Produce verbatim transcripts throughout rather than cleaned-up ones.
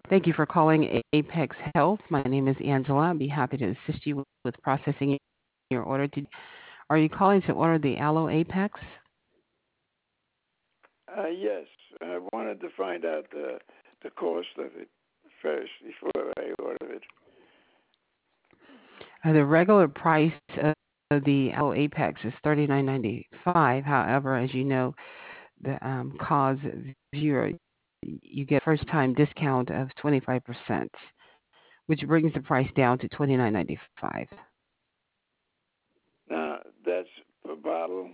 Thank you for calling Apex Health. My name is Angela. I'd be happy to assist you with, with processing your order today. Are you calling to order the Aloe Apex? Uh, yes, I wanted to find out the the cost of it first before I order it. Uh, the regular price of the Aloe Apex is thirty-nine ninety-five. However, as you know, the um, cause viewer, you get first time discount of twenty-five percent, which brings the price down to twenty-nine ninety-five. Now that's per bottle.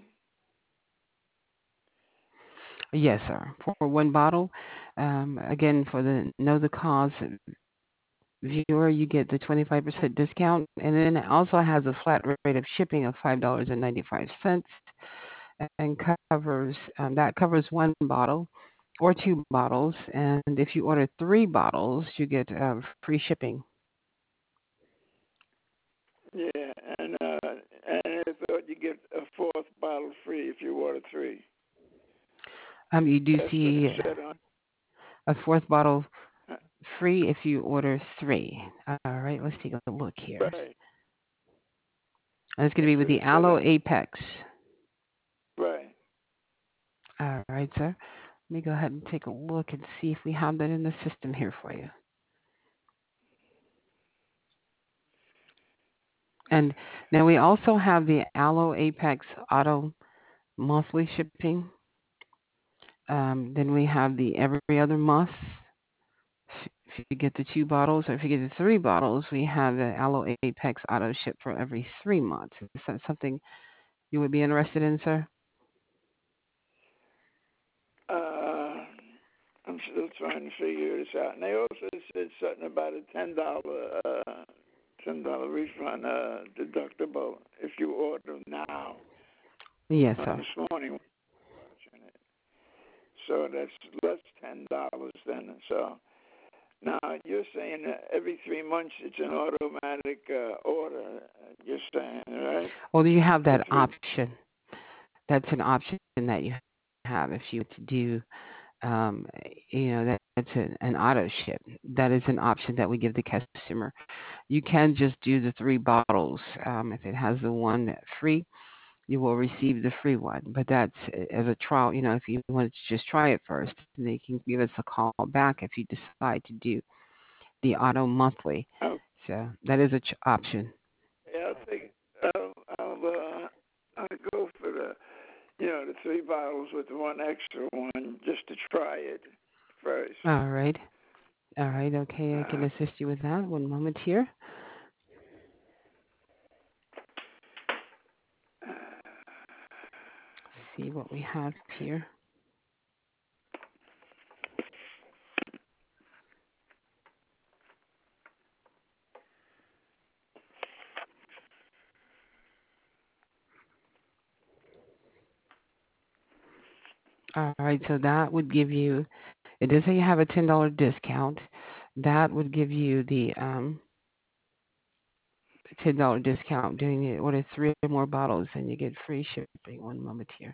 Yes, sir. For one bottle, um, again, for the know the cause viewer, you get the twenty-five percent discount, and then it also has a flat rate of shipping of five dollars and ninety-five cents, and covers um, that covers one bottle or two bottles, and if you order three bottles, you get uh, free shipping. Yeah, and uh, and I thought you get a fourth bottle free if you order three. Um, you do That's what it see said on. a fourth bottle uh, free if you order three. All right, let's take a look here. Right, And it's going to be that's with what the it said Aloe on. Apex. Right. All right, sir. Let me go ahead and take a look and see if we have that in the system here for you. And now we also have the Aloe Apex Auto monthly shipping. Um, then we have the every other month. If you get the two bottles, or if you get the three bottles, we have the Aloe Apex Auto ship for every three months. Is that something you would be interested in, sir? Uh, I'm still trying to figure this out. And they also said something about a ten dollar uh, ten dollar refund uh, deductible if you order now. Yes, Uh, sir. this morning, so that's less ten dollars then. So now you're saying that every three months it's an automatic uh, order. uh, You're saying, right? Well, you have For that three. option. That's an option that you have if you want to do um, you know, that, that's an, an auto ship. That is an option that we give the customer. You can just do the three bottles. Um, if it has the one free, you will receive the free one. But that's uh, as a trial. You know, if you want to just try it first, then you can give us a call back if you decide to do the auto monthly. Oh, So that is a ch- option. yeah, I'll take. I'll, I'll, uh, I'll go for the you know the three bottles with the one extra one just to try it first. All right. All right. Okay, I can Uh, assist you with that. One moment here. See what we have here. All right, so that would give you, it does say you have a ten dollars discount. That would give you the um, ten dollars discount doing it. Order three or more bottles and you get free shipping. One moment here.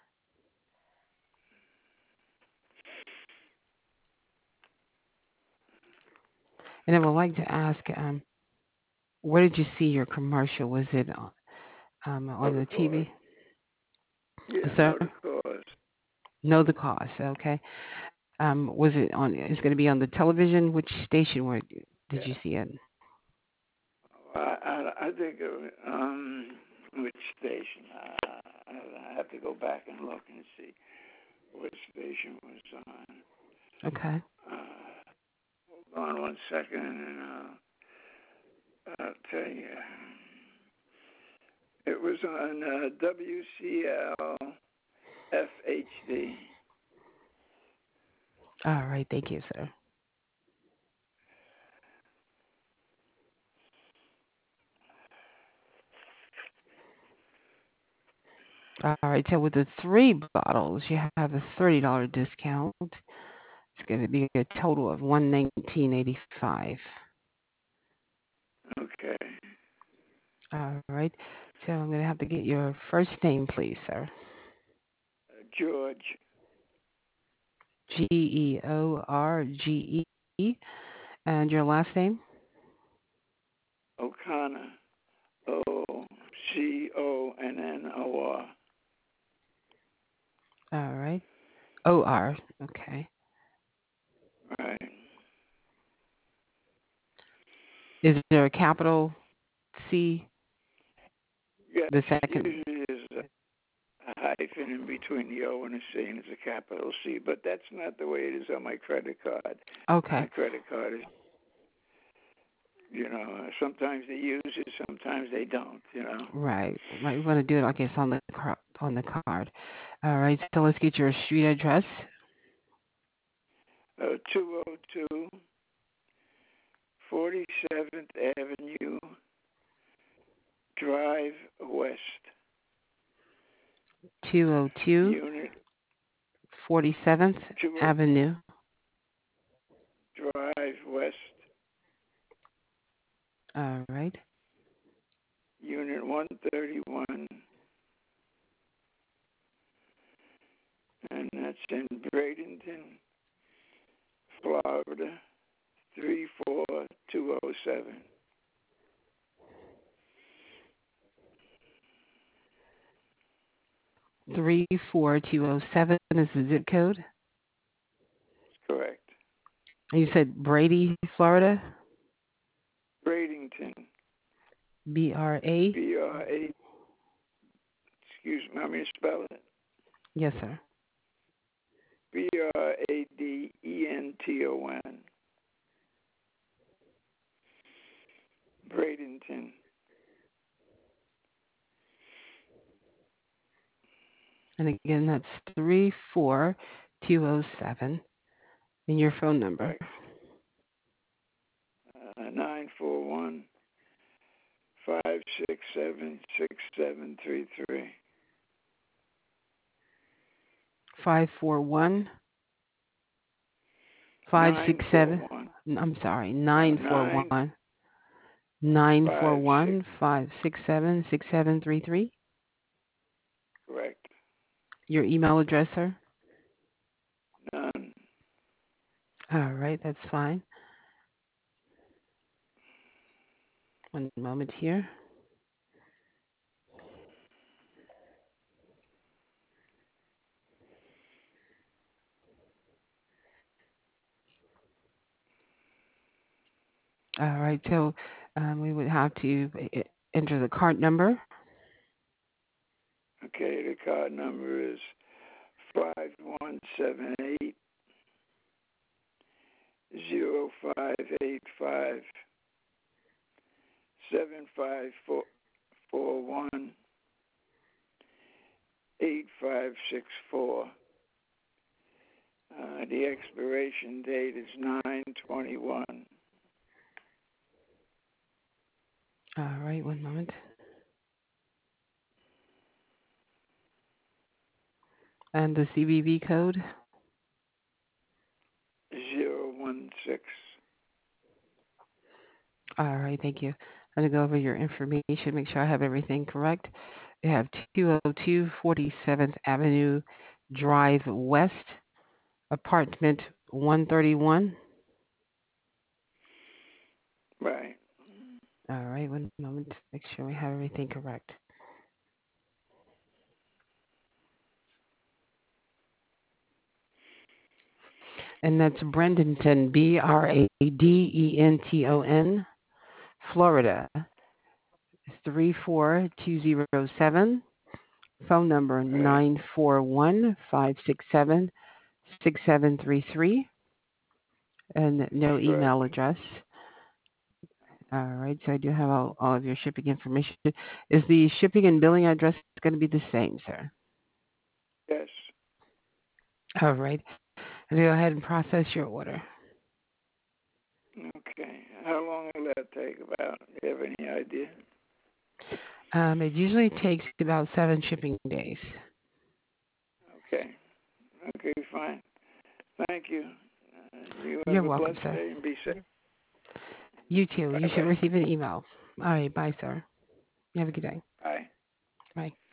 And I would like to ask, um, where did you see your commercial? Was it on, um, know on the the T V? cause. Yeah, Sir? know the cause. Know the cost, okay. Um, was it on, it's going to be on the television? Which station where did Yeah. you see it? I I, I think of um which station. I, I have to go back and look and see what station was on. Okay. Uh, hold on one second, and I'll, I'll tell you. It was on uh, W C L F H D. All right, thank you, sir. All right, so with the three bottles, you have a thirty dollars discount. It's going to be a total of one nineteen eighty five. Okay. All right. So I'm going to have to get your first name, please, sir. Uh, George. G E O R G E. and your last name? O'Connor. O C O N N O R. All right. O R. Okay. Right. Is there a capital C? Yes, The second. usually there's a hyphen in between the O and the C, and it's a capital C. But that's not the way it is on my credit card. My Okay. credit card is, you know, sometimes they use it, sometimes they don't. You know. Right. Right. We want to do it like it's on the car- on the card. All right. So let's get your street address. Uh, two oh two forty-seventh Avenue Drive West, two oh two Unit forty-seventh two oh Avenue. Drive West, All right. Unit one thirty-one, and that's in Bradenton, Florida, three four two oh seven. three four two oh seven is the zip code. Correct. And you said Brady, Florida? Bradenton, B R A? B R A, excuse me, let me spell it. Yes, sir. B R A D E N T O N. Bradenton. And again, that's three four two oh seven. And your phone number? Correct. Uh, nine four one five six seven six seven three three. five four one five Nine six four seven. one. I'm sorry, No, nine four nine one nine four five six. one five six seven six seven three three. Correct. Your email address, sir? None. All right, that's fine. One moment here. All right, so um, we would have to e- enter the card number. Okay, the card number is five one seven eight zero five eight five seven five four four one eight five six four. Uh, the expiration date is nine twenty one. All right, one moment. And the C V V code? Zero one six. All right, thank you. I'm going to go over your information, make sure I have everything correct. You have two oh two forty-seventh Avenue Drive West, apartment one thirty-one. Right. All right, one moment, make sure we have everything correct. And that's Bradenton, B R A D E N T O N, Florida, three four two oh seven. Phone number Right. nine four one five six seven six seven three three. And no That's correct. email address. All right, so I do have all, all of your shipping information. Is the shipping and billing address going to be the same, sir? Yes. All right. I'll go ahead and process your order. Okay. How long will that take about? Do you have any idea? Um, it usually takes about seven shipping days. Okay. Okay, fine. Thank you. Uh, you have You're a welcome, blessed sir. day and be safe. You too. You should Bye-bye. receive an email. All right, bye, sir. You have a good day. Bye. Bye.